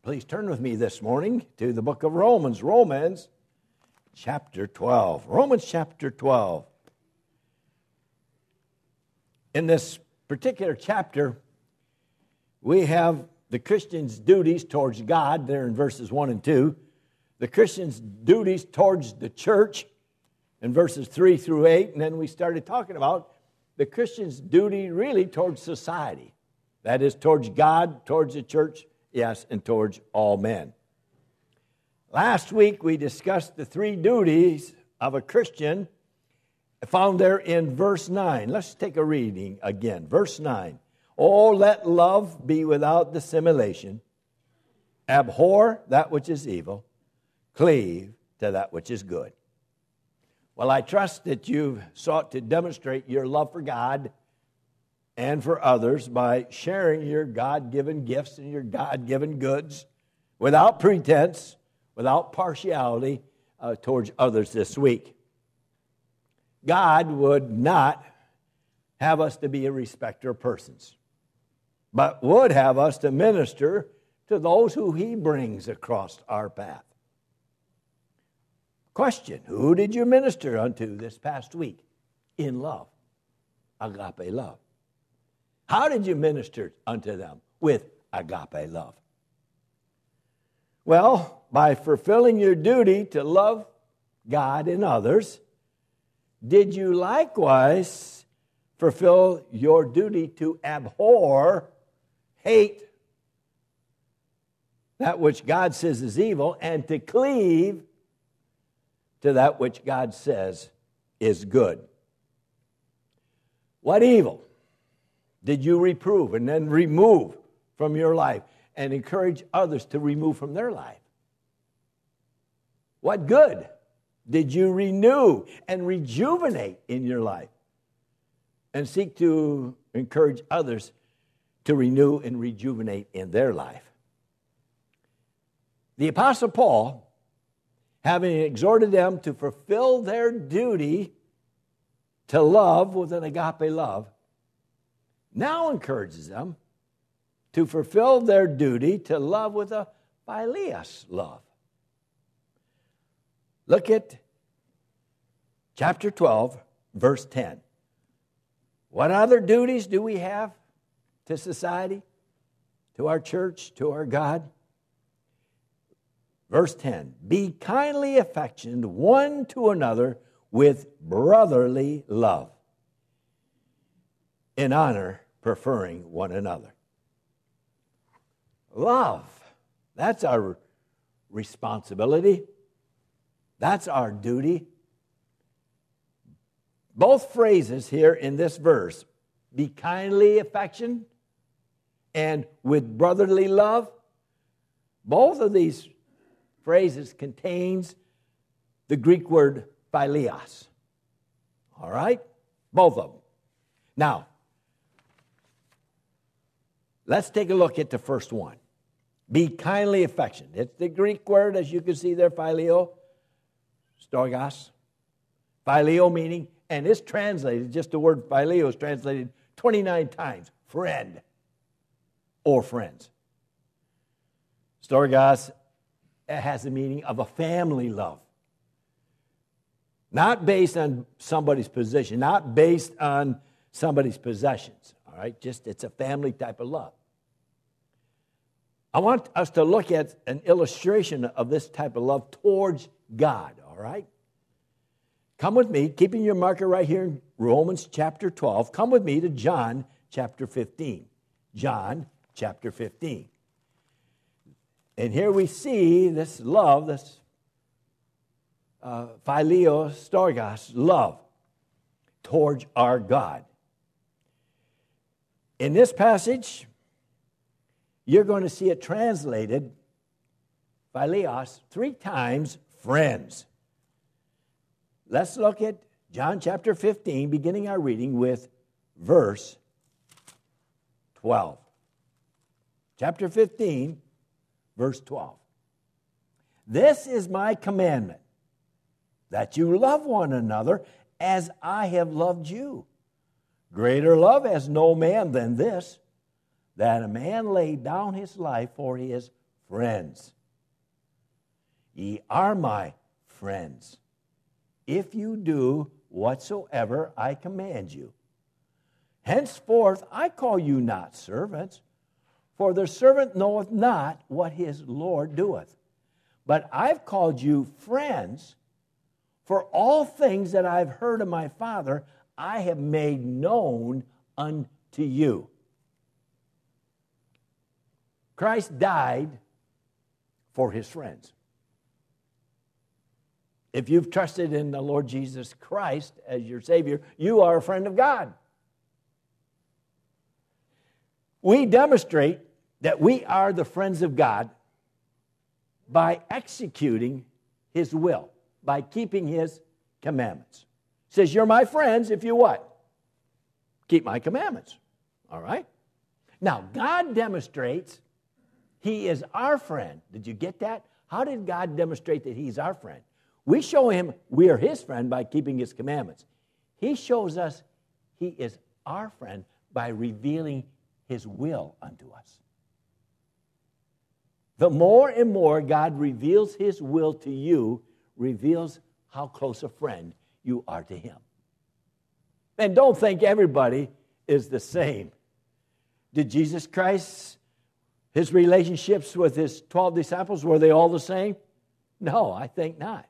Please turn with me this morning to the book of Romans. Romans chapter 12. Romans chapter 12. In this particular chapter, we have the Christian's duties towards God, there in verses 1 and 2. The Christian's duties towards the church in verses 3 through 8. And then we started talking about the Christian's duty really towards society. That is, towards God, towards the church, yes, and towards all men. Last week we discussed the three duties of a Christian found there in verse 9. Let's take a reading again. Verse 9. Oh, let love be without dissimulation. Abhor that which is evil. Cleave to that which is good. Well, I trust that you've sought to demonstrate your love for God and for others by sharing your God-given gifts and your God-given goods without pretense, without partiality towards others this week. God would not have us to be a respecter of persons, but would have us to minister to those who He brings across our path. Question, who did you minister unto this past week? In love, agape love. How did you minister unto them? With agape love. Well, by fulfilling your duty to love God and others, did you likewise fulfill your duty to abhor, hate that which God says is evil, and to cleave to that which God says is good? What evil did you reprove and then remove from your life and encourage others to remove from their life? What good did you renew and rejuvenate in your life and seek to encourage others to renew and rejuvenate in their life? The Apostle Paul, having exhorted them to fulfill their duty to love with an agape love, now encourages them to fulfill their duty to love with a phileos love. Look at chapter 12, verse 10. What other duties do we have to society, to our church, to our God? Verse 10, be kindly affectioned one to another with brotherly love, in honor preferring one another. Love, that's our responsibility. That's our duty. Both phrases here in this verse, be kindly affectioned and with brotherly love, both of these phrases contains the Greek word phileos. All right? Both of them. Now, let's take a look at the first one. Be kindly affectioned. It's the Greek word, as you can see there, phileo, storgos. Phileo meaning, and it's translated, just the word phileo is translated 29 times, friend or friends. Storgos has the meaning of a family love. Not based on somebody's position, not based on somebody's possessions. All right, just it's a family type of love. I want us to look at an illustration of this type of love towards God, all right? Come with me, keeping your marker right here in Romans chapter 12. Come with me to John chapter 15. John chapter 15. And here we see this love, this phileo storgos love towards our God. In this passage, you're going to see it translated, phileos, 3 times, friends. Let's look at John chapter 15, beginning our reading with verse 12. Chapter 15, verse 12. This is my commandment, that you love one another as I have loved you. Greater love has no man than this, that a man lay down his life for his friends. Ye are my friends, if you do whatsoever I command you. Henceforth I call you not servants, for the servant knoweth not what his Lord doeth. But I've called you friends, for all things that I've heard of my Father, I have made known unto you. Christ died for his friends. If you've trusted in the Lord Jesus Christ as your Savior, you are a friend of God. We demonstrate that we are the friends of God by executing his will, by keeping his commandments. It says, you're my friends if you what? Keep my commandments. All right? Now, God demonstrates he is our friend. Did you get that? How did God demonstrate that he's our friend? We show him we are his friend by keeping his commandments. He shows us he is our friend by revealing his will unto us. The more and more God reveals his will to you, reveals how close a friend you are to him. And don't think everybody is the same. Did Jesus Christ, his relationships with his 12 disciples, were they all the same? No, I think not.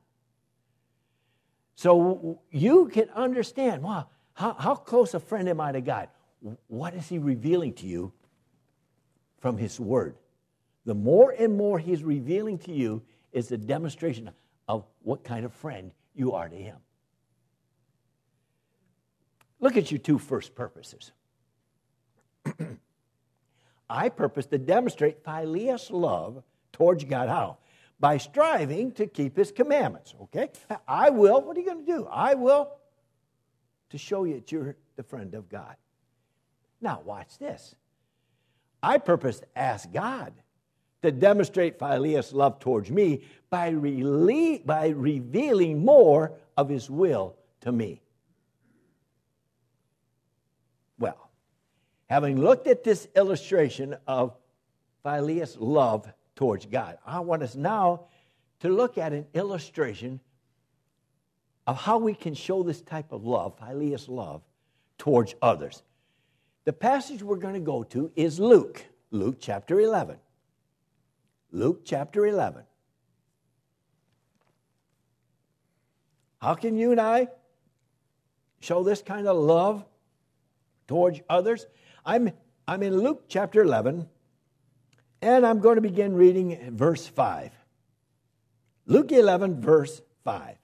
So you can understand, wow, how close a friend am I to God? What is he revealing to you from his word? The more and more he's revealing to you is a demonstration of what kind of friend you are to him. Look at your two first purposes. I purpose to demonstrate Phileas' love towards God. How? By striving to keep his commandments, okay? I will, what are you going to do? I will to show you that you're the friend of God. Now, watch this. I purpose to ask God to demonstrate Phileas' love towards me by revealing more of his will to me. Well, having looked at this illustration of Phileas' love towards God, I want us now to look at an illustration of how we can show this type of love, Phileas' love, towards others. The passage we're going to go to is Luke chapter 11. Luke chapter 11. How can you and I show this kind of love towards others? I'm in Luke chapter 11, and I'm going to begin reading at verse 5. Luke 11, verse 5.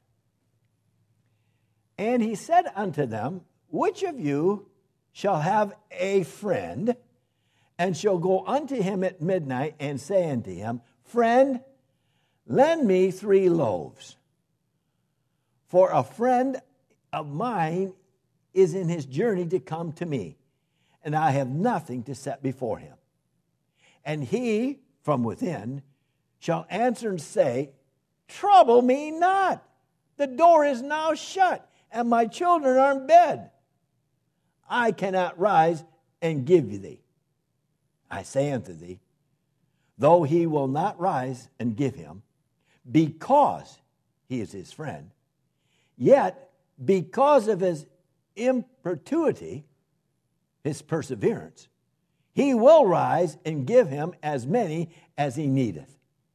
And he said unto them, which of you shall have a friend, and shall go unto him at midnight, and say unto him, Friend, lend me 3 loaves. For a friend of mine is in his journey to come to me, and I have nothing to set before him. And he, from within, shall answer and say, Trouble me not. The door is now shut, and my children are in bed. I cannot rise and give you thee. I say unto thee, though he will not rise and give him, because he is his friend, yet because of his importunity, his perseverance, he will rise and give him as many as he needeth.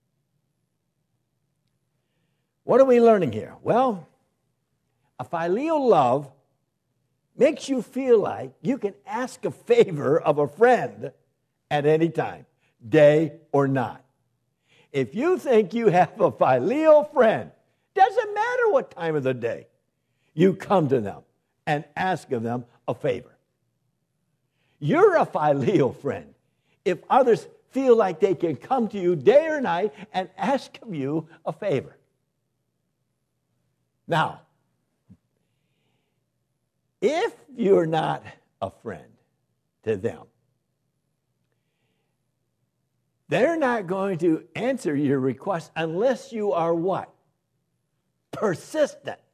What are we learning here? Well, a filial love makes you feel like you can ask a favor of a friend at any time, day or night. If you think you have a filial friend, doesn't matter what time of the day, you come to them and ask of them a favor. You're a filial friend if others feel like they can come to you day or night and ask of you a favor. Now, if you're not a friend to them, they're not going to answer your request unless you are what? Persistent.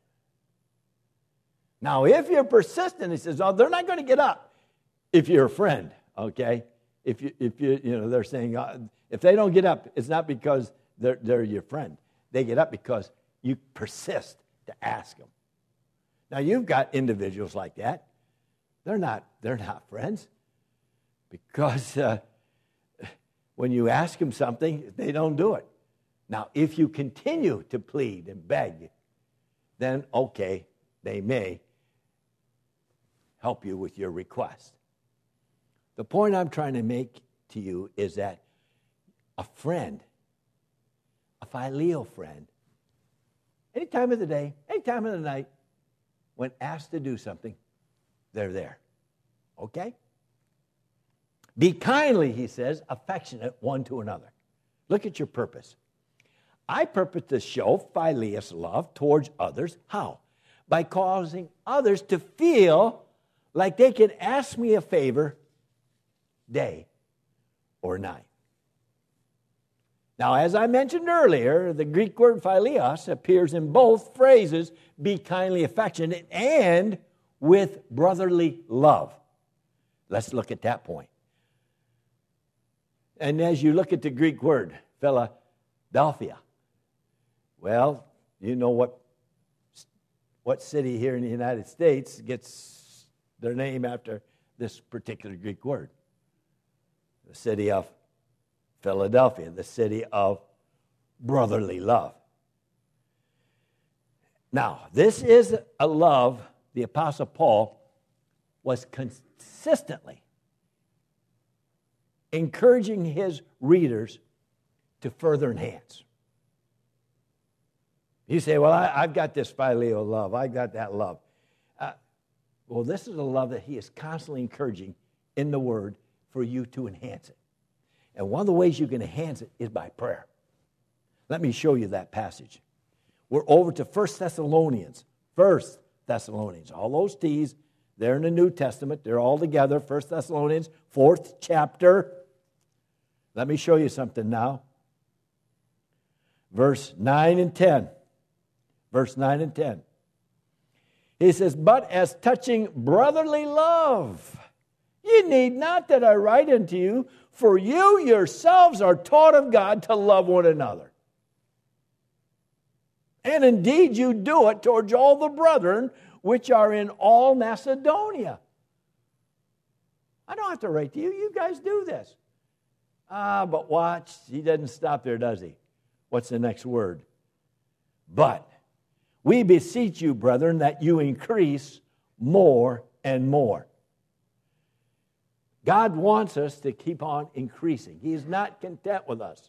Now, if you're persistent, he says, oh, they're not going to get up if you're a friend, okay? If you they're saying, If they don't get up, it's not because they're your friend. They get up because you persist to ask them. Now, you've got individuals like that. They're not friends because when you ask them something, they don't do it. Now, if you continue to plead and beg, then okay, they may help you with your request. The point I'm trying to make to you is that a friend, a phileo friend, any time of the day, any time of the night, when asked to do something, they're there. Okay? Be kindly, he says, affectionate one to another. Look at your purpose. I purpose to show phileus love towards others. How? By causing others to feel like they can ask me a favor day or night. Now, as I mentioned earlier, the Greek word phileos appears in both phrases, be kindly affectionate and with brotherly love. Let's look at that point. And as you look at the Greek word, Philadelphia, well, you know what city here in the United States gets their name after this particular Greek word? The city of Philadelphia, the city of brotherly love. Now, this is a love the Apostle Paul was consistently encouraging his readers to further enhance. You say, well, I've got this phileo love. I got that love. Well, this is a love that he is constantly encouraging in the Word for you to enhance it. And one of the ways you can enhance it is by prayer. Let me show you that passage. We're over to 1 Thessalonians. 1 Thessalonians. All those T's, they're in the New Testament. They're all together. 1 Thessalonians, 4th chapter. Let me show you something now. Verse 9 and 10. Verse 9 and 10. He says, but as touching brotherly love, you need not that I write unto you, for you yourselves are taught of God to love one another. And indeed you do it towards all the brethren which are in all Macedonia. I don't have to write to you. You guys do this. But watch. He doesn't stop there, does he? What's the next word? But we beseech you, brethren, that you increase more and more. God wants us to keep on increasing. He is not content with us,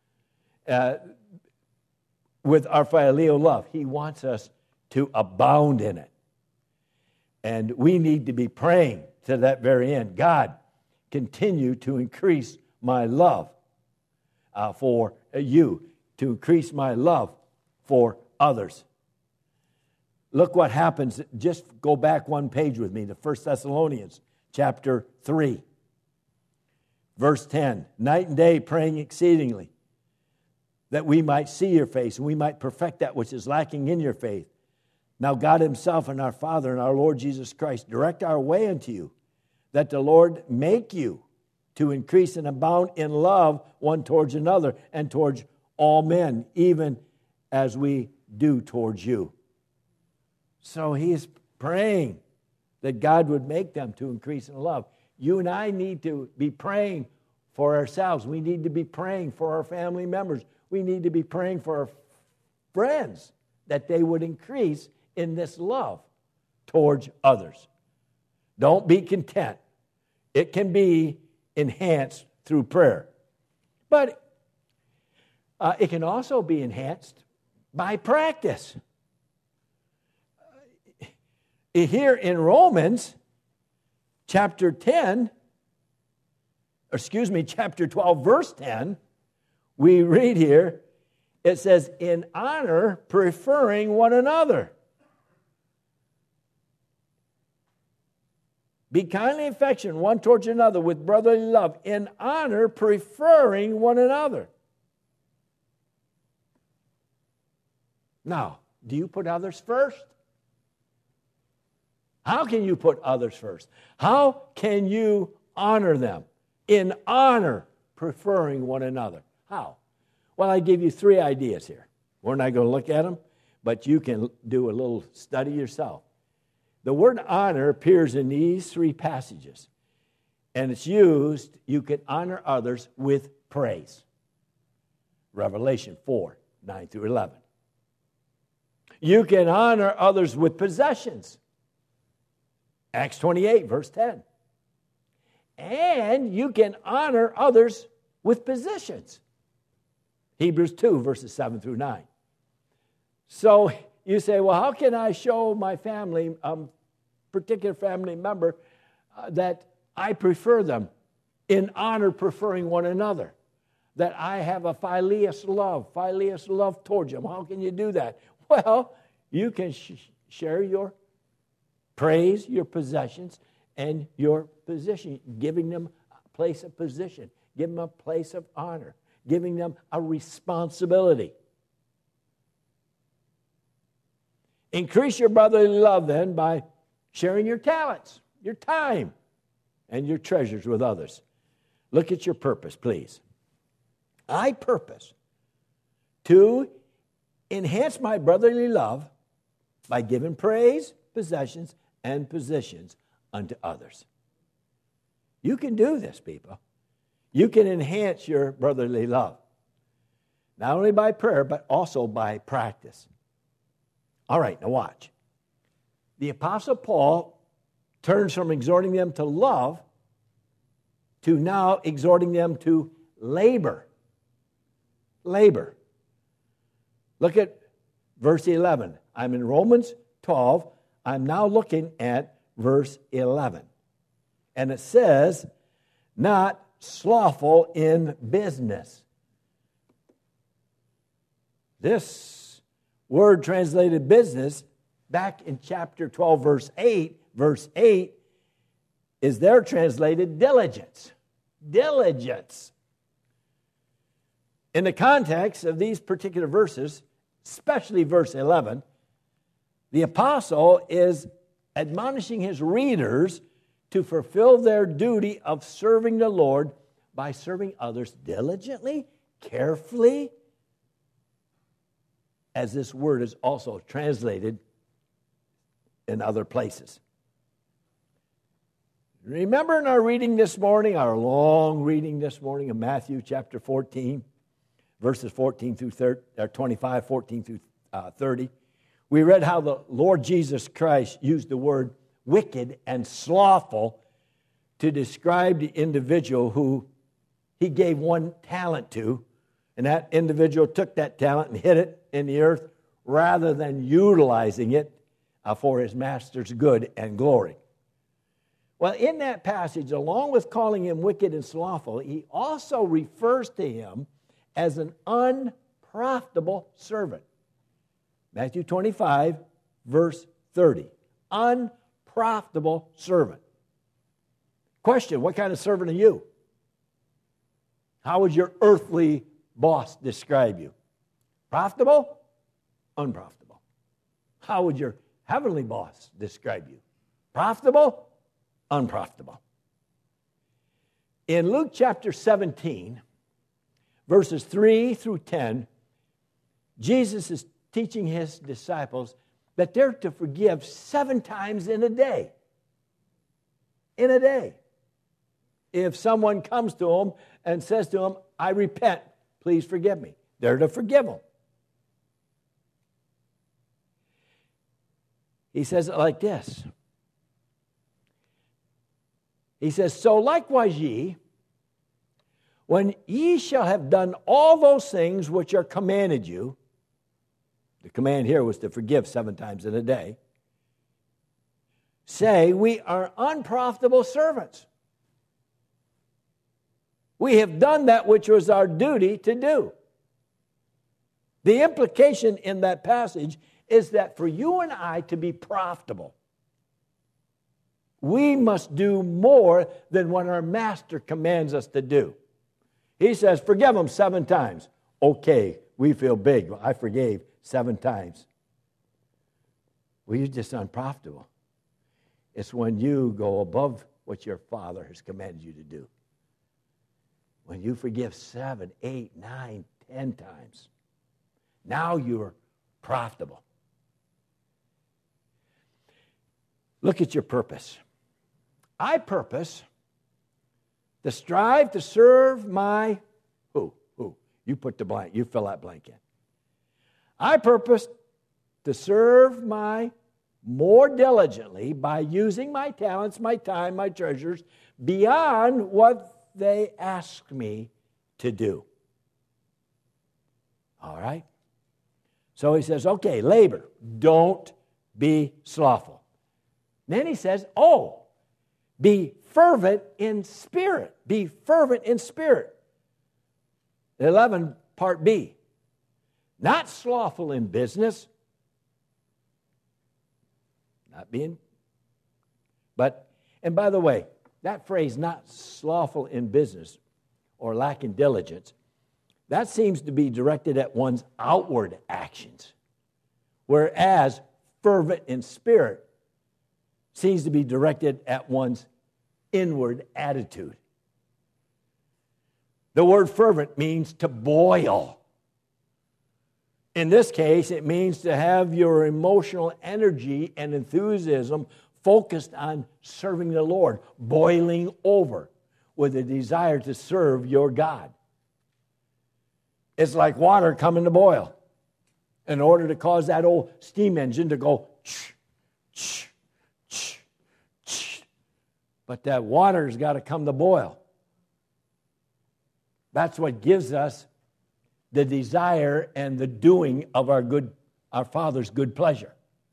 with our phileo love. He wants us to abound in it. And we need to be praying to that very end. God, continue to increase my love for you, to increase my love for others. Look what happens. Just go back one page with me to 1 Thessalonians chapter 3. Verse 10. Night and day praying exceedingly, that we might see your face and we might perfect that which is lacking in your faith. Now God himself and our Father and our Lord Jesus Christ direct our way unto you, that the Lord make you to increase and abound in love one towards another and towards all men, even as we do towards you. So he is praying that God would make them to increase in love. You and I need to be praying for ourselves. We need to be praying for our family members. We need to be praying for our friends that they would increase in this love towards others. Don't be content. It can be enhanced through prayer. But it can also be enhanced by practice. Here in Romans chapter 12, verse 10, we read here, it says, in honor, preferring one another. Be kindly affectionate one towards another with brotherly love, in honor, preferring one another. Now, do you put others first? How can you put others first? How can you honor them? In honor, preferring one another. How? Well, I give you 3 ideas here. We're not going to look at them, but you can do a little study yourself. The word honor appears in these 3 passages, and it's used, you can honor others with praise. Revelation 4, 9 through 11. You can honor others with possessions. Acts 28, verse 10. And you can honor others with positions. Hebrews 2, verses 7 through 9. So you say, well, how can I show my family, particular family member, that I prefer them in honor, preferring one another? That I have a filius love towards them. How can you do that? Well, you can share your praise, your possessions, and your position, giving them a place of position, giving them a place of honor, giving them a responsibility. Increase your brotherly love then by sharing your talents, your time, and your treasures with others. Look at your purpose, please. I purpose to enhance my brotherly love by giving praise, possessions, and positions unto others. You can do this, people. You can enhance your brotherly love, not only by prayer, but also by practice. All right, now watch. The Apostle Paul turns from exhorting them to love to now exhorting them to labor. Labor. Look at verse 11. I'm in Romans 12. I'm now looking at verse 11. And it says, not slothful in business. This word translated business, back in chapter 12, verse 8, is there translated diligence. Diligence. In the context of these particular verses, especially verse 11, the apostle is admonishing his readers to fulfill their duty of serving the Lord by serving others diligently, carefully, as this word is also translated in other places. Remember in our reading this morning, our long reading this morning of Matthew chapter 14, verses 14 through 25, 14 through 30, we read how the Lord Jesus Christ used the word wicked and slothful to describe the individual who he gave one talent to, and that individual took that talent and hid it in the earth rather than utilizing it for his master's good and glory. Well, in that passage, along with calling him wicked and slothful, he also refers to him as an unprofitable servant. Matthew 25, verse 30. Unprofitable servant. Question, what kind of servant are you? How would your earthly boss describe you? Profitable? Unprofitable. How would your heavenly boss describe you? Profitable? Unprofitable. In Luke chapter 17, verses 3 through 10, Jesus is teaching his disciples that they're to forgive 7 times in a day. In a day. If someone comes to them and says to them, I repent, please forgive me. They're to forgive them. He says it like this. He says, so likewise ye, when ye shall have done all those things which are commanded you, the command here was to forgive 7 times in a day, say, we are unprofitable servants. We have done that which was our duty to do. The implication in that passage is that for you and I to be profitable, we must do more than what our master commands us to do. He says, forgive them 7 times. Okay, we feel big. I forgave 7 times. Well, you're just unprofitable. It's when you go above what your Father has commanded you to do. when you forgive 7, 8, 9, 10 times, now you're profitable. Look at your purpose. I purpose to strive to serve my, who? You put the blank, you fill that blank in. I purpose to serve my more diligently by using my talents, my time, my treasures beyond what they ask me to do. All right? So he says, okay, labor, don't be slothful. Then he says, be fervent in spirit. Be fervent in spirit. 11, part B. Not slothful in business. Not being. And by the way, that phrase, not slothful in business or lacking diligence, that seems to be directed at one's outward actions. Whereas fervent in spirit seems to be directed at one's inward attitude. The word fervent means to boil. In this case, it means to have your emotional energy and enthusiasm focused on serving the Lord, boiling over with a desire to serve your God. It's like water coming to boil in order to cause that old steam engine to go ch, ch, ch, ch. But that water's got to come to boil. That's what gives us the desire and the doing of our Father's good pleasure.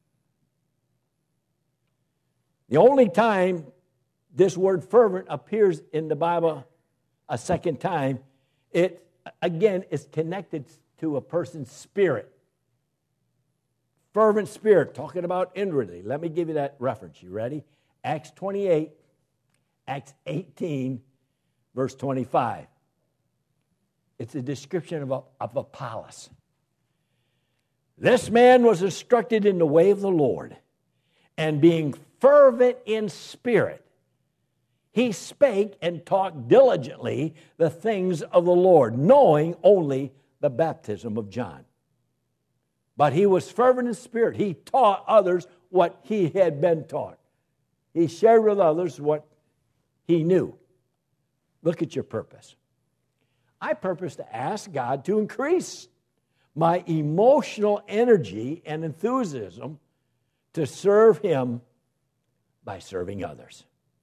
The only time this word fervent appears in the Bible a second time, it again is connected to a person's spirit. Fervent spirit, talking about inwardly. Let me give you that reference. You ready? Acts 28, Acts 18, verse 25. It's a description of Apollos. This man was instructed in the way of the Lord, and being fervent in spirit, he spake and taught diligently the things of the Lord, knowing only the baptism of John. But he was fervent in spirit. He taught others what he had been taught. He shared with others what he knew. Look at your purpose. I purpose to ask God to increase my emotional energy and enthusiasm to serve Him by serving others.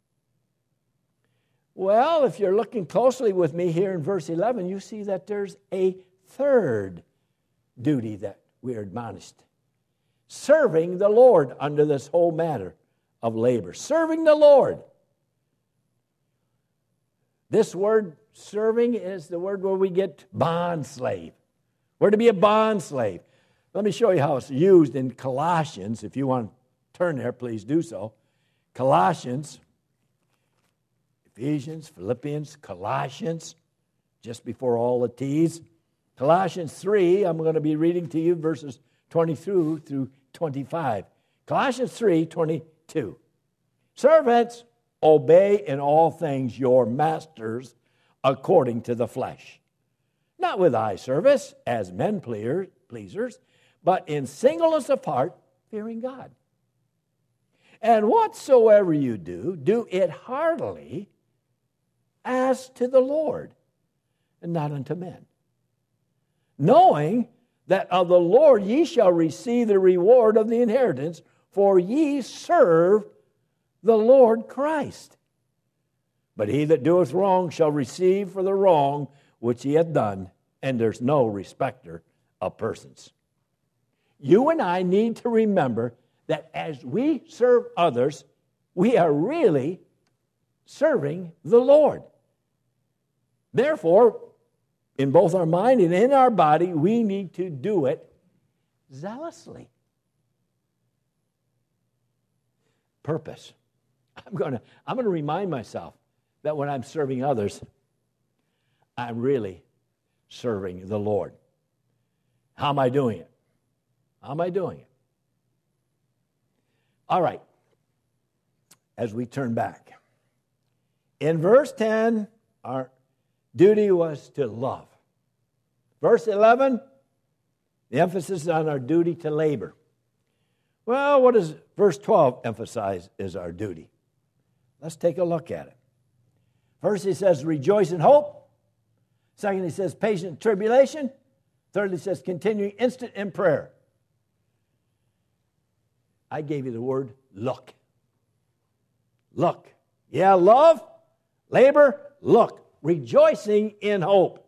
Well, if you're looking closely with me here in verse 11, you see that there's a third duty that we are admonished. Serving the Lord under this whole matter of labor. Serving the Lord. This word serving is the word where we get bond slave. We're to be a bond slave. Let me show you how it's used in Colossians. If you want to turn there, please do so. Colossians, Ephesians, Philippians, Colossians, just before all the T's. Colossians 3, I'm going to be reading to you verses 22 through 25. Colossians 3, 22. Servants, obey in all things your masters according to the flesh, not with eye service as men pleasers, but in singleness of heart, fearing God. And whatsoever you do, do it heartily as to the Lord, and not unto men, knowing that of the Lord ye shall receive the reward of the inheritance, for ye serve the Lord Christ. But he that doeth wrong shall receive for the wrong which he hath done, and there's no respecter of persons. You and I need to remember that as we serve others, we are really serving the Lord. Therefore, in both our mind and in our body, we need to do it zealously. Purpose. I'm going to remind myself that when I'm serving others, I'm really serving the Lord. How am I doing it? How am I doing it? All right. As we turn back. In verse 10, duty was to love. Verse 11, the emphasis is on our duty to labor. Well, what does verse 12 emphasize is our duty? Let's take a look at it. First, he says, rejoice in hope. Second, he says, patient in tribulation. Thirdly, he says, continuing instant in prayer. I gave you the word look. Look. Yeah, love, labor, look. Rejoicing in hope.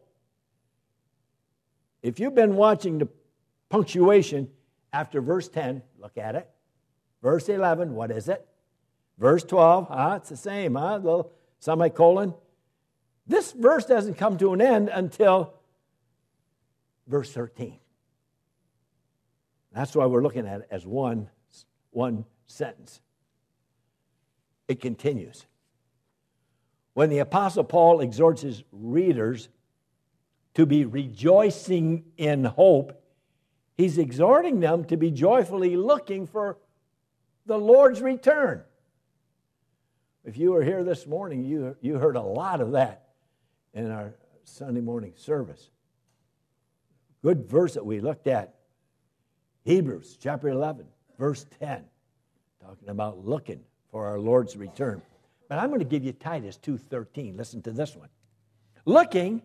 If you've been watching the punctuation after verse 10, look at it. Verse 11, what is it? Verse 12, it's the same, little semicolon. This verse doesn't come to an end until verse 13. That's why we're looking at it as one sentence. It continues. When the Apostle Paul exhorts his readers to be rejoicing in hope, he's exhorting them to be joyfully looking for the Lord's return. If you were here this morning, you heard a lot of that in our Sunday morning service. Good verse that we looked at, Hebrews chapter 11, verse 10, talking about looking for our Lord's return. But I'm going to give you Titus 2:13. Listen to this one. Looking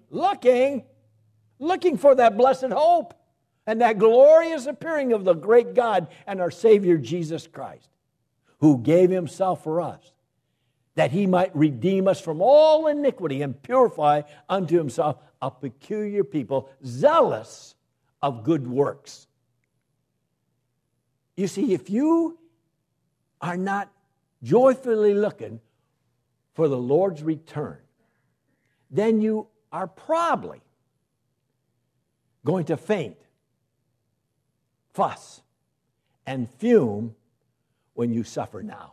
for that blessed hope and that glorious appearing of the great God and our Savior Jesus Christ, who gave himself for us, that he might redeem us from all iniquity and purify unto himself a peculiar people, zealous of good works. You see, if you are not joyfully looking for the Lord's return, then you are probably going to faint, fuss, and fume when you suffer now.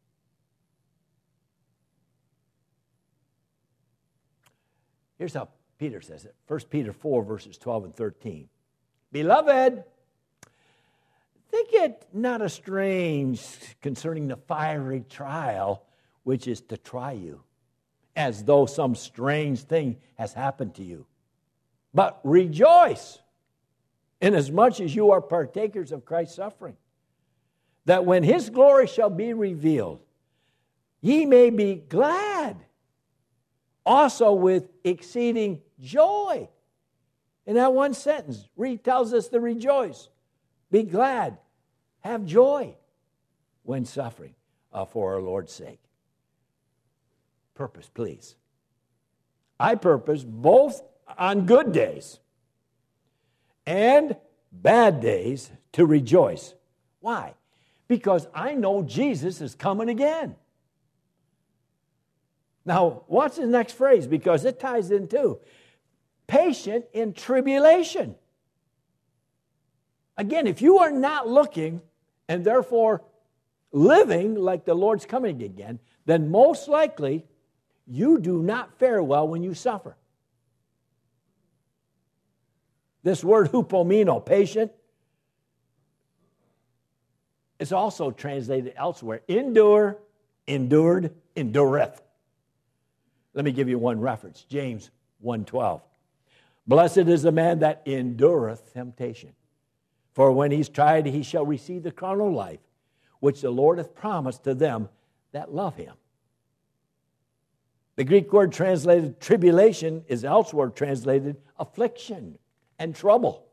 Here's how Peter says it. 1 Peter 4, verses 12 and 13. Beloved, think it not a strange concerning the fiery trial which is to try you, as though some strange thing has happened to you. But rejoice, inasmuch as you are partakers of Christ's suffering, that when his glory shall be revealed, ye may be glad also with exceeding joy. In that one sentence, Reed tells us to rejoice, be glad, have joy when suffering for our Lord's sake. Purpose, please. I purpose both on good days and bad days to rejoice. Why? Because I know Jesus is coming again. Now, what's the next phrase? Because it ties in too. Patient in tribulation. Again, if you are not looking and therefore living like the Lord's coming again, then most likely you do not fare well when you suffer. This word hupomeno, patient, is also translated elsewhere. Endure, endured, endureth. Let me give you one reference. James 1:12. Blessed is the man that endureth temptation. For when he's tried, he shall receive the crown of life, which the Lord hath promised to them that love him. The Greek word translated tribulation is elsewhere translated affliction and trouble.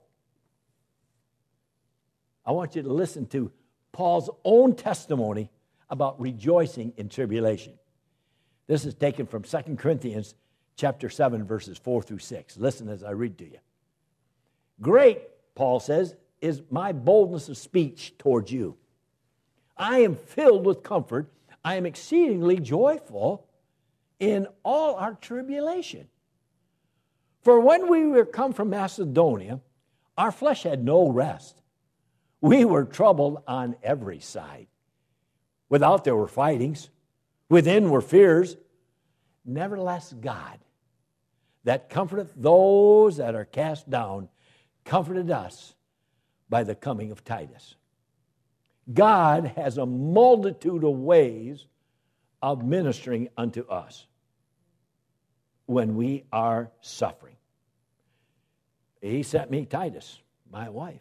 I want you to listen to Paul's own testimony about rejoicing in tribulation. This is taken from 2 Corinthians chapter 7, verses 4 through 6. Listen as I read to you. Great, Paul says, is my boldness of speech towards you. I am filled with comfort. I am exceedingly joyful in all our tribulation. For when we were come from Macedonia, our flesh had no rest. We were troubled on every side. Without there were fightings. Within were fears. Nevertheless, God, that comforteth those that are cast down, comforted us by the coming of Titus. God has a multitude of ways of ministering unto us. when we are suffering. He sent me Titus, my wife,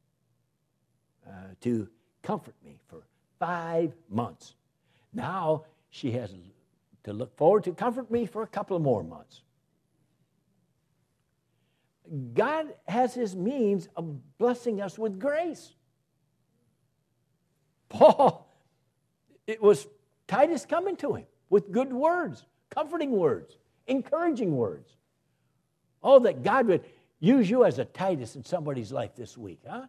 to comfort me for 5 months. Now she has to look forward to comfort me for a couple of more months. God has his means of blessing us with grace. Paul, it was Titus coming to him with good words, comforting words, encouraging words. Oh, that God would use you as a Titus in somebody's life this week, huh?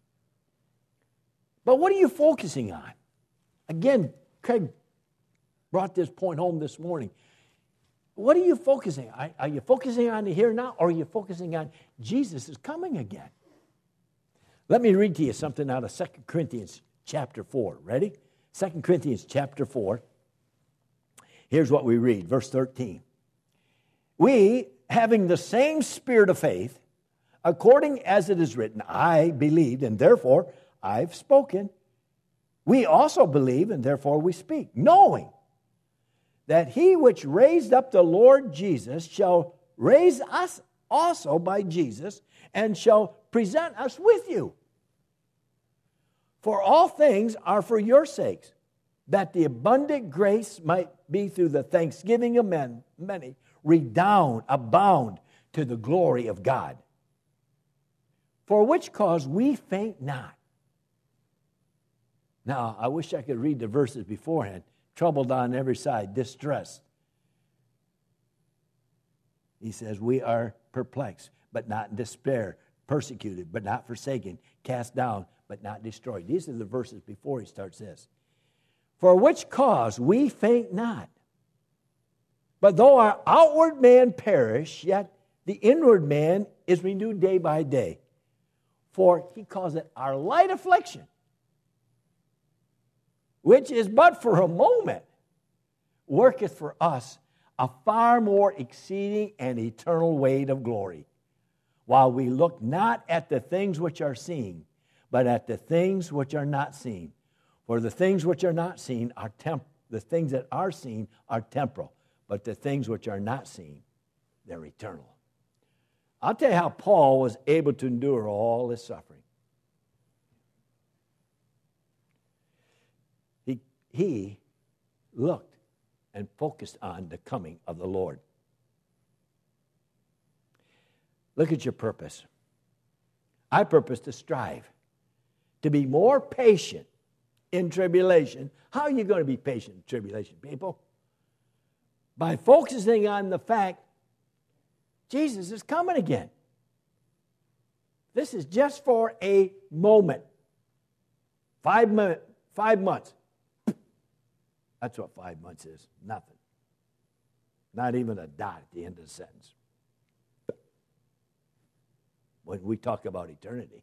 But what are you focusing on? Again, Craig brought this point home this morning. What are you focusing on? Are you focusing on the here now, or are you focusing on Jesus is coming again? Let me read to you something out of 2 Corinthians chapter 4. Ready? 2 Corinthians chapter 4. Here's what we read, verse 13. We, having the same spirit of faith, according as it is written, I believed, and therefore I've spoken. We also believe, and therefore we speak, knowing that he which raised up the Lord Jesus shall raise us also by Jesus, and shall present us with you. For all things are for your sakes, that the abundant grace might be through the thanksgiving of many, redound, abound to the glory of God. For which cause we faint not. Now, I wish I could read the verses beforehand. Troubled on every side, distressed. He says, we are perplexed, but not in despair, persecuted, but not forsaken, cast down, but not destroyed. These are the verses before he starts this. For which cause we faint not. But though our outward man perish, yet the inward man is renewed day by day. For he calls it our light affliction, which is but for a moment, worketh for us a far more exceeding and eternal weight of glory, while we look not at the things which are seen, but at the things which are not seen. For the things which are not seen are the things that are seen are temporal, but the things which are not seen, they're eternal. I'll tell you how Paul was able to endure all this suffering. He looked and focused on the coming of the Lord. Look at your purpose. I purpose to strive, to be more patient in tribulation. How are you going to be patient in tribulation, people? By focusing on the fact Jesus is coming again. This is just for a moment. 5 months. That's what 5 months is. Nothing. Not even a dot at the end of the sentence. When we talk about eternity.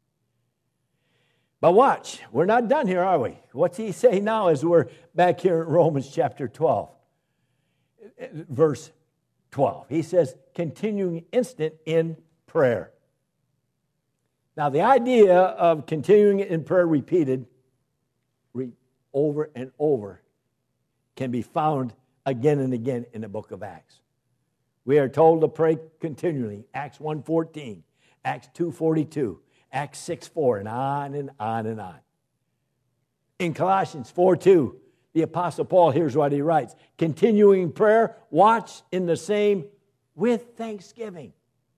But watch, we're not done here, are we? What's he saying now as we're back here in Romans chapter 12, verse 12. He says, continuing instant in prayer. Now, the idea of continuing in prayer repeated over and over can be found again and again in the book of Acts. We are told to pray continually. Acts 1:14, Acts 2:42, Acts 6:4, and on and on and on. In Colossians 4:2, the Apostle Paul, here's what he writes. Continuing prayer, watch in the same with thanksgiving.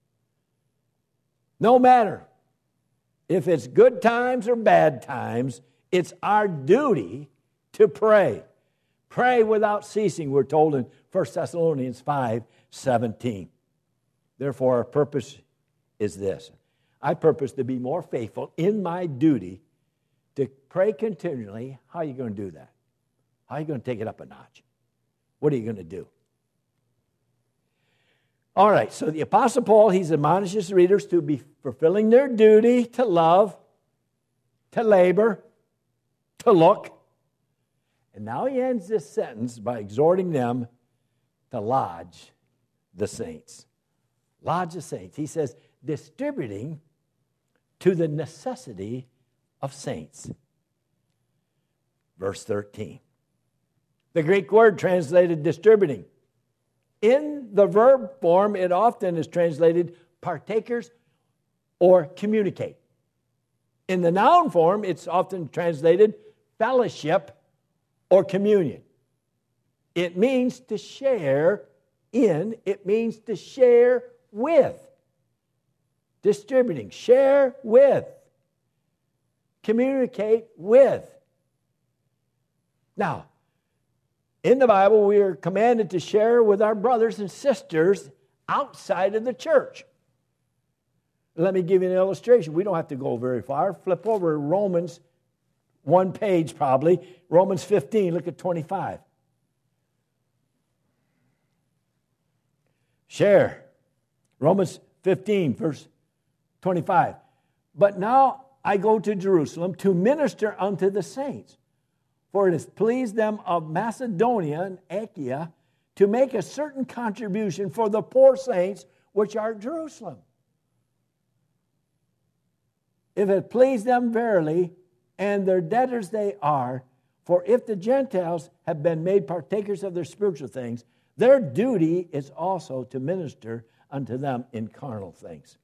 No matter if it's good times or bad times, it's our duty to pray. Pray without ceasing, we're told in 1 Thessalonians 5:17. Therefore, our purpose is this. I purpose to be more faithful in my duty to pray continually. How are you going to do that? How are you going to take it up a notch? What are you going to do? All right, so the Apostle Paul, he's admonishes readers to be fulfilling their duty to love, to labor, to look. And now he ends this sentence by exhorting them to lodge the saints. Lodge the saints. He says, distributing to the necessity of saints. Verse 13. The Greek word translated distributing In the verb form, it often is translated partakers or communicate. In the noun form, it's often translated fellowship or communion. It means to share in, it means to share with. Distributing, share with, communicate with. Now, in the Bible, we are commanded to share with our brothers and sisters outside of the church. Let me give you an illustration. We don't have to go very far. Flip over to Romans, one page probably. Romans 15, look at 25. Share. Romans 15, verse 25. But now I go to Jerusalem to minister unto the saints. For it has pleased them of Macedonia and Achaia to make a certain contribution for the poor saints which are at Jerusalem. If it please them verily, and their debtors they are, for if the Gentiles have been made partakers of their spiritual things, their duty is also to minister unto them in carnal things.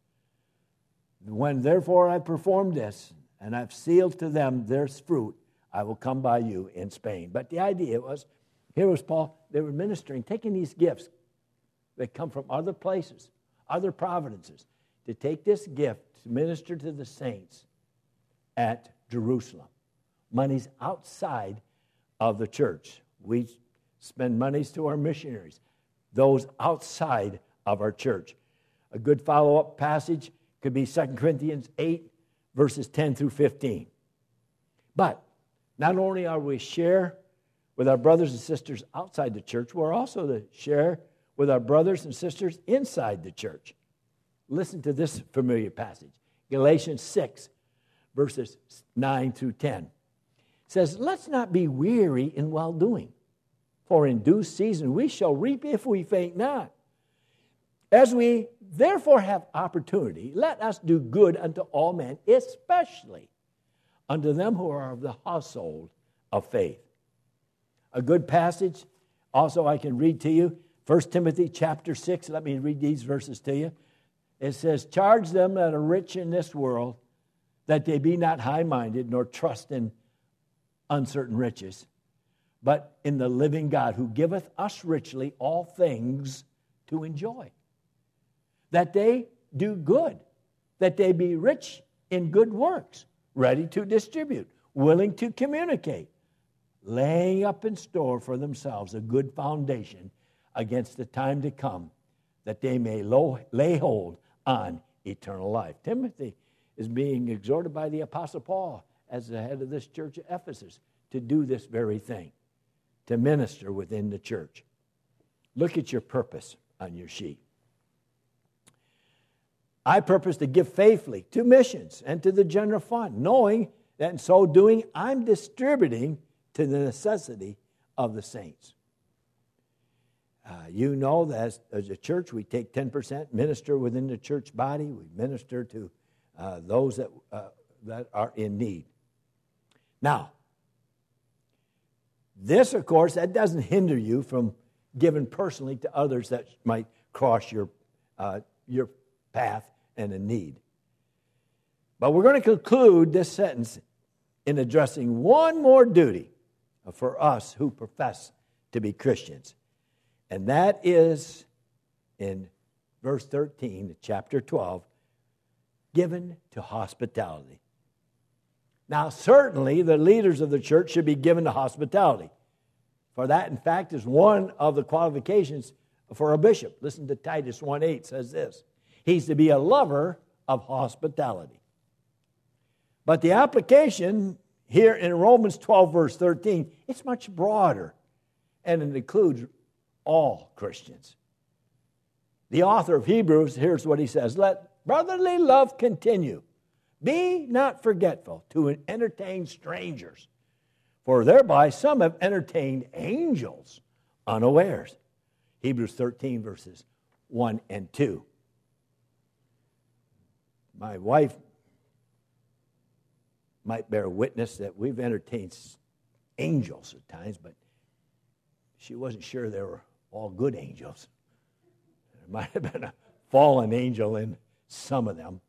When therefore I perform this, and I've sealed to them their fruit, I will come by you in Spain. But the idea was, here was Paul, they were ministering, taking these gifts that come from other places, other providences, to take this gift to minister to the saints at Jerusalem. Money's outside of the church. We spend monies to our missionaries, those outside of our church. A good follow-up passage could be 2 Corinthians 8, verses 10 through 15. But not only are we share with our brothers and sisters outside the church, we're also to share with our brothers and sisters inside the church. Listen to this familiar passage. Galatians 6, verses 9 through 10. It says, let's not be weary in well-doing, for in due season we shall reap if we faint not. As we therefore have opportunity, let us do good unto all men, especially unto them who are of the household of faith. A good passage, also I can read to you, 1 Timothy chapter 6. Let me read these verses to you. It says, charge them that are rich in this world, that they be not high-minded, nor trust in uncertain riches, but in the living God, who giveth us richly all things to enjoy. That they do good, that they be rich in good works, ready to distribute, willing to communicate, laying up in store for themselves a good foundation against the time to come, that they may lay hold on eternal life. Timothy is being exhorted by the Apostle Paul as the head of this church at Ephesus to do this very thing, to minister within the church. Look at your purpose on your sheet. I purpose to give faithfully to missions and to the general fund, knowing that in so doing, I'm distributing to the necessity of the saints. You know that as a church, we take 10%, minister within the church body. We minister to those that are in need. Now, this, of course, that doesn't hinder you from giving personally to others that might cross your path and a need. But we're going to conclude this sentence in addressing one more duty for us who profess to be Christians. And that is in verse 13, chapter 12, given to hospitality. Now, certainly, the leaders of the church should be given to hospitality. For that, in fact, is one of the qualifications for a bishop. Listen to Titus 1:8 says this. He's to be a lover of hospitality. But the application here in Romans 12, verse 13, it's much broader, and it includes all Christians. The author of Hebrews, here's what he says. Let brotherly love continue. Be not forgetful to entertain strangers, for thereby some have entertained angels unawares. Hebrews 13, verses 1 and 2. My wife might bear witness that we've entertained angels at times, but she wasn't sure they were all good angels. Might have been a fallen angel in some of them.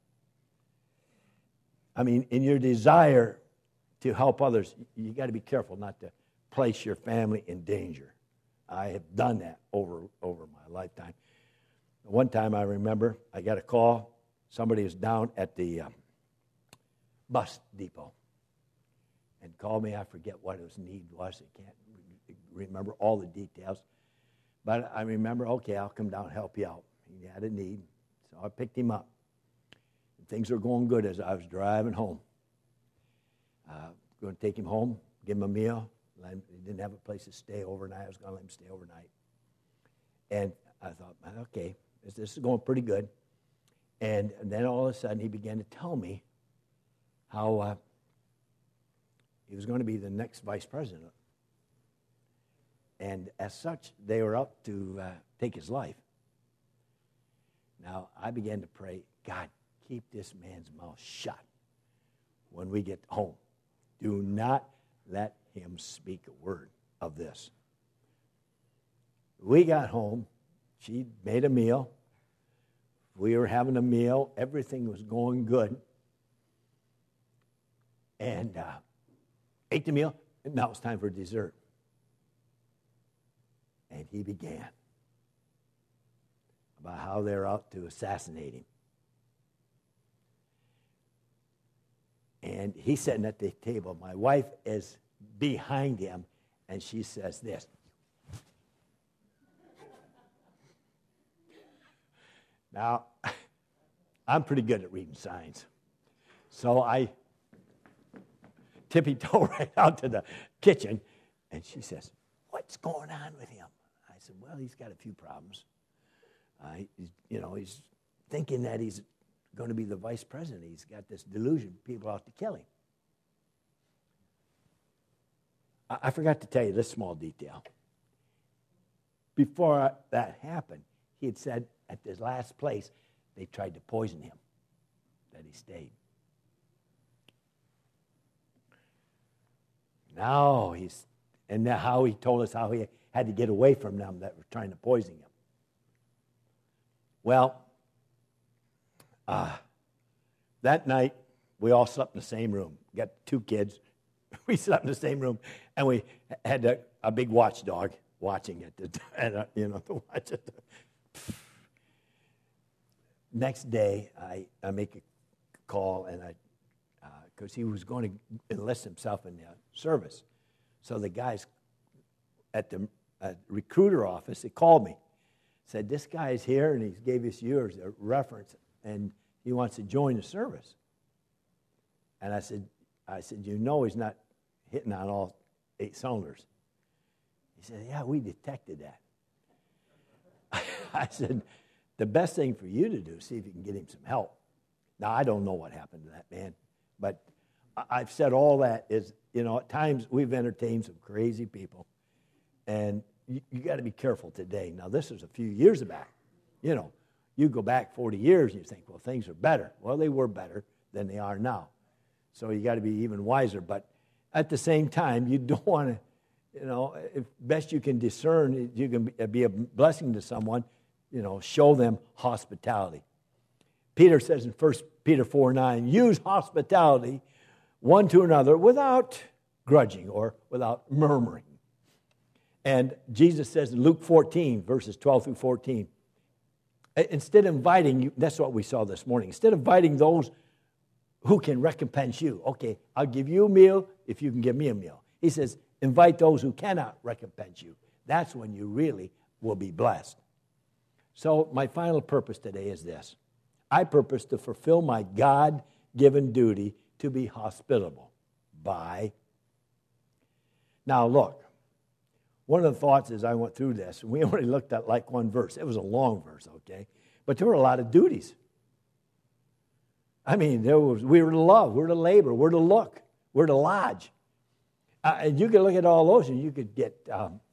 I mean, in your desire to help others, you got to be careful not to place your family in danger. I have done that over my lifetime. One time I remember I got a call. Somebody was down at the bus depot and called me. I forget what his need was. I can't remember all the details. But I remember, okay, I'll come down and help you out. He had a need, so I picked him up. And things were going good as I was driving home. Going to take him home, give him a meal. He didn't have a place to stay overnight. I was going to let him stay overnight. And I thought, okay, this is going pretty good. And then all of a sudden, he began to tell me how he was going to be the next vice president. And as such, they were out to take his life. Now, I began to pray, God, keep this man's mouth shut when we get home. Do not let him speak a word of this. We got home. She made a meal. We were having a meal. Everything was going good. And ate the meal. And now it's time for dessert. And he began about how they're out to assassinate him. And he's sitting at the table. My wife is behind him, and she says this. Now, I'm pretty good at reading signs. So I tippy-toe right out to the kitchen, and she says, what's going on with him? I said, well, he's got a few problems. He's thinking that he's going to be the vice president. He's got this delusion, people out to kill him. I forgot to tell you this small detail. Before that happened, he had said at this last place, they tried to poison him, that he stayed. Now how he told us how he had to get away from them that were trying to poison him. Well, that night, we all slept in the same room. Got 2 kids. We slept in the same room, and we had a big watchdog watching it. To watch it. Next day, I make a call, and because he was going to enlist himself in the service. So the guys at the recruiter office, they called me, said, this guy's here, and he gave us yours, a reference, and he wants to join the service. And I said, he's not hitting on all 8 cylinders. He said, yeah, we detected that. I said, the best thing for you to do is see if you can get him some help. Now, I don't know what happened to that man, but I've said all that is, at times we've entertained some crazy people, and you got to be careful today. Now, this is a few years back. You go back 40 years and you think, well, things are better. Well, they were better than they are now. So you got to be even wiser. But at the same time, you don't want to, if best you can discern, you can be a blessing to someone, show them hospitality. Peter says in 1 Peter 4:9, use hospitality one to another without grudging or without murmuring. And Jesus says in Luke 14, verses 12 through 14, instead of inviting you, that's what we saw this morning, instead of inviting those who can recompense you, okay, I'll give you a meal if you can give me a meal. He says, invite those who cannot recompense you. That's when you really will be blessed. So my final purpose today is this. I purpose to fulfill my God-given duty to be hospitable by. Now look, one of the thoughts as I went through this, we only looked at like one verse. It was a long verse, okay? But there were a lot of duties. I mean, we were to love, we're to labor, we're to look, we're to lodge. And you could look at all those and you could get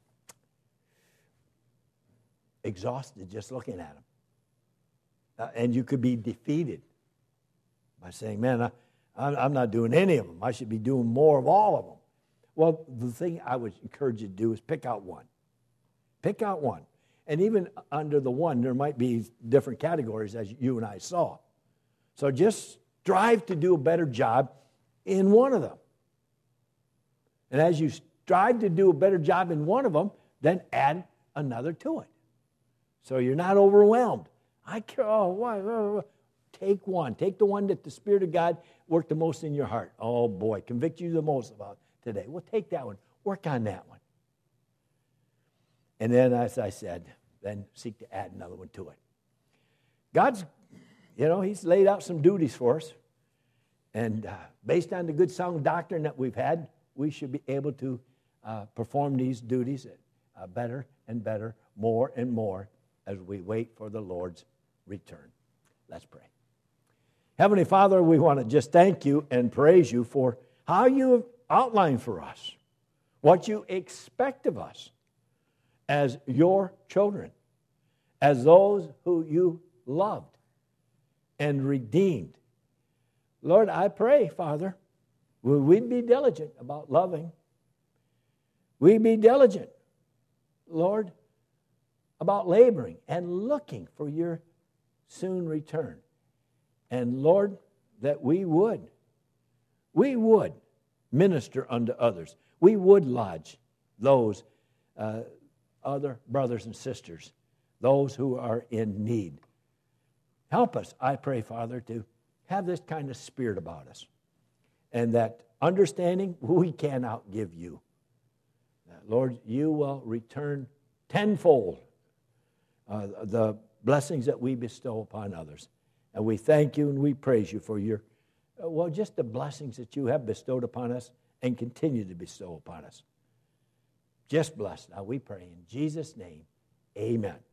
exhausted just looking at them. And you could be defeated by saying, man, I'm not doing any of them. I should be doing more of all of them. Well, the thing I would encourage you to do is pick out one. Pick out one. And even under the one, there might be different categories as you and I saw. So just strive to do a better job in one of them. And as you strive to do a better job in one of them, then add another to it. So you're not overwhelmed. I care, why? Take one. Take the one that the Spirit of God worked the most in your heart. Oh boy, convict you the most about today. Well, take that one. Work on that one. And then, as I said, then seek to add another one to it. God's, He's laid out some duties for us. And based on the good sound doctrine that we've had, we should be able to perform these duties better and better, more and more, as we wait for the Lord's return. Let's pray. Heavenly Father, we want to just thank you and praise you for how you have outlined for us what you expect of us as your children, as those who you loved and redeemed. Lord, I pray, Father, we'd be diligent about loving. We'd be diligent, Lord, about laboring and looking for your soon return. And Lord, that we would minister unto others. We would lodge those other brothers and sisters, those who are in need. Help us, I pray, Father, to have this kind of spirit about us. And that understanding we can outgive you. Lord, you will return tenfold the blessings that we bestow upon others. And we thank you and we praise you for your, just the blessings that you have bestowed upon us and continue to bestow upon us. Just bless now, we pray in Jesus' name. Amen.